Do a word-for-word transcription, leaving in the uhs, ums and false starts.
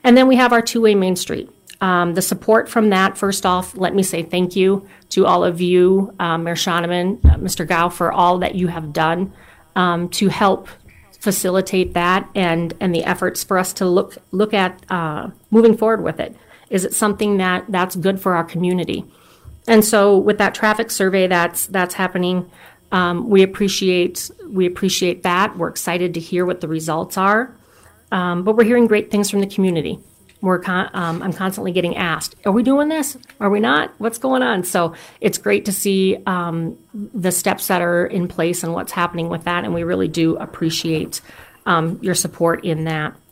And then we have our two-way Main Street. Um, the support from that, first off, let me say thank you to all of you, uh, Mayor Shoneman, uh, Mister Gao, for all that you have done um, to help facilitate that and, and the efforts for us to look look at uh, moving forward with it. Is it something that, that's good for our community? And so with that traffic survey that's that's happening, um, we appreciate we appreciate that. We're excited to hear what the results are, um, but we're hearing great things from the community. We're con- um, I'm constantly getting asked, are we doing this? Are we not? What's going on? So it's great to see um, the steps that are in place and what's happening with that, and we really do appreciate um, your support in that.